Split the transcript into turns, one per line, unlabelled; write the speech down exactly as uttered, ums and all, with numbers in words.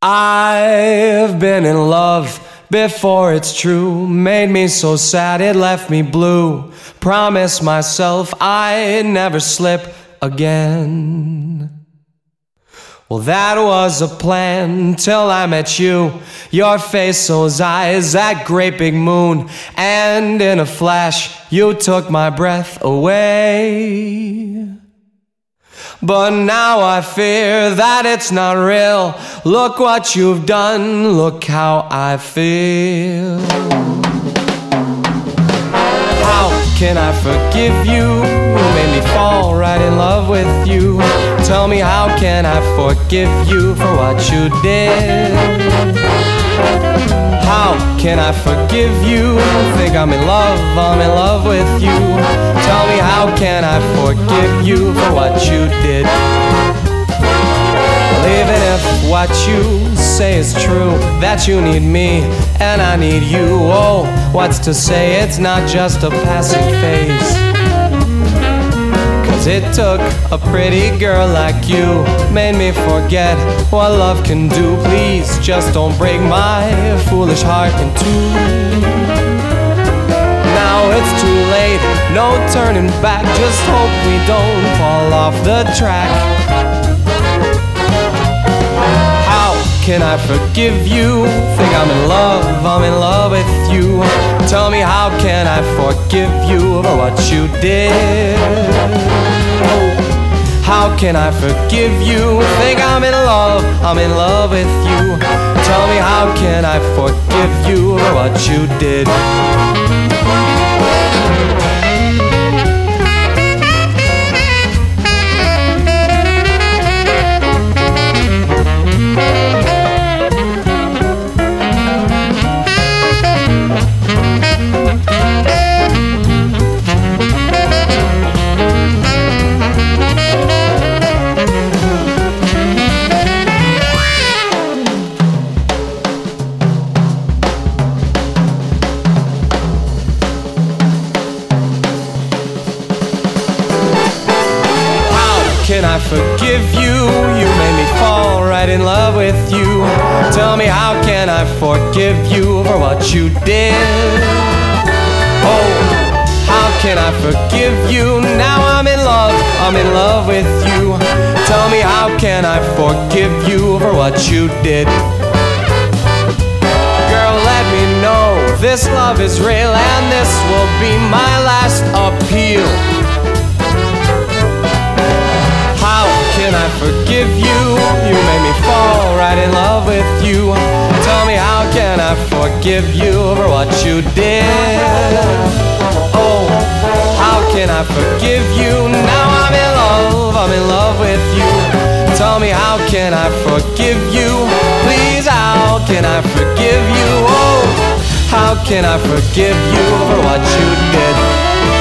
I've been in love before, it's true. Made me so sad it left me blue. Promised myself I'd never slip again. Well, that was a plan till I met you. Your face, those eyes, that great big moon. And in a flash you took my breath away. But now I fear that it's not real. Look what you've done, look how I feel. How can I forgive you? Made me fall right in love with you. Tell me, how can I forgive you for what you did? How can I forgive you? Think I'm in love, I'm in love with you. Tell me, how can I forgive you for what you did? Well, even if what you say is true, that you need me and I need you, oh, what's to say it's not just a passing phase? Cause it took a pretty girl like you, made me forget what love can do. Please just don't break my foolish heart in two. Now it's too late, no turning back. Just hope we don't fall off the track. How can I forgive you? Think I'm in love, I'm in love with you. Tell me, how can I forgive you for what you did? Oh, how can I forgive you? Think I'm in love, I'm in love with you. Tell me, how can I forgive you for what you did? Can I forgive you? You made me fall right in love with you. Tell me, how can I forgive you for what you did? Oh, how can I forgive you? Now I'm in love, I'm in love with you. Tell me, how can I forgive you for what you did? Girl, let me know this love is real, and this will be my last appeal. How can I forgive you? You made me fall right in love with you. Tell me, how can I forgive you for what you did? Oh, how can I forgive you? Now I'm in love, I'm in love with you. Tell me, how can I forgive you? Please, how can I forgive you? Oh, how can I forgive you for what you did?